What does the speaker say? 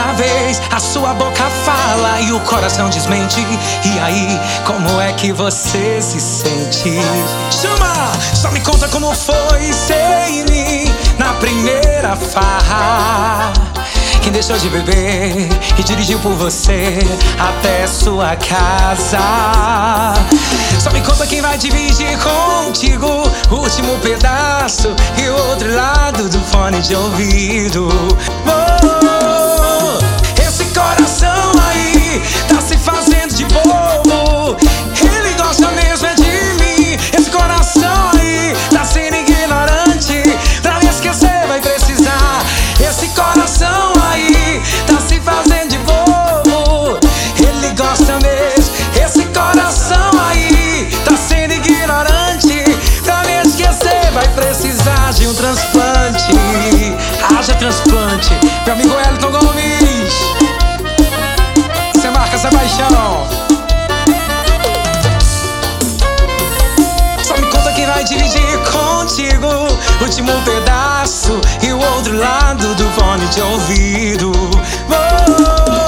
primeira vez a sua boca fala e o coração desmente. E aí, como é que você se sente? Chama! Só me conta como foi sem mim na primeira farra. Quem deixou de beber e dirigiu por você até sua casa. Só me conta quem vai dividir contigo o último pedaço e o outro lado do fone de ouvido. Oh, esse coração aí tá se fazendo de bobo. Ele gosta mesmo é de mim. Esse coração aí tá sendo ignorante. Pra me esquecer vai precisar. Esse coração aí tá se fazendo de bobo. Ele gosta mesmo. Esse coração aí tá sendo ignorante. Pra me esquecer vai precisar de um transplante. Haja transplante. Meu amigo Wellington Gomes, você marca essa paixão. Só me conta quem vai dividir contigo o último pedaço e o outro lado do fone de ouvido. Oh,